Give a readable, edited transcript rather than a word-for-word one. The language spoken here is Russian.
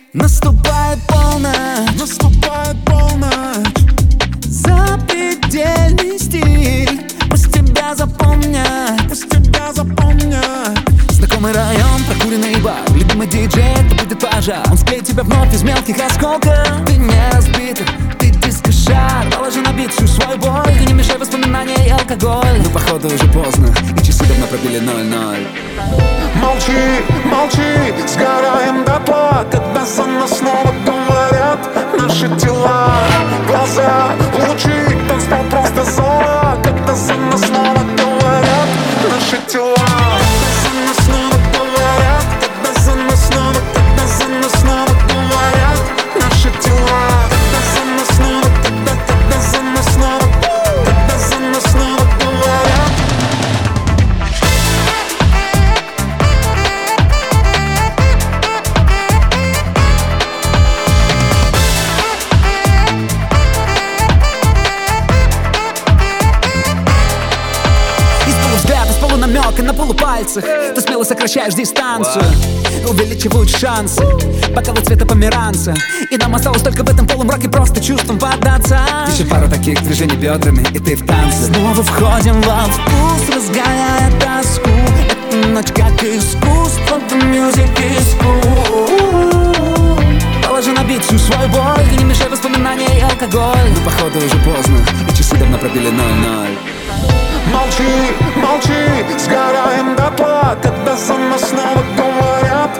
Наступает полночь, наступает полночь. запредельный стиль. Пусть тебя запомнят, Пусть тебя запомнят. знакомый район, прокуренный бар. Любимый диджей, это будет пожар. Он склеит тебя вновь из мелких осколков. Ты не разбитый, ты дискошар. Положи на бит всю свою боль. Ты не мешай воспоминания и алкоголь. Но походу уже поздно, и часы давно пробили 0-0. Молчи, молчи, сгораем дотла, когда за нас снова говорят наши тела. Глаза, лучи, танцпол просто зола, когда за нас снова говорят наши тела. Когда за нас снова говорят, когда за нас снова, когда за нас снова говорят наши тела. Когда за нас снова, когда за нас снова, когда за нас снова говорят. Взгляд из полунамека на полупальцах. Ты смело сокращаешь дистанцию, увеличивают шансы бокалы цвета померанца. И нам осталось только в этом полумраке просто чувством поддаться. Еще пару таких движений бедрами, и ты в танце. Снова входим во вкус, разгоняя тоску. Эта ночь как искусство, the music is cool. Положи на бит всю свою боль. Ты не мешай воспоминания и алкоголь. Но походу уже поздно, и часы давно пробили 0-0. Молчи, молчи, сгораем дотла, когда за нас снова говорят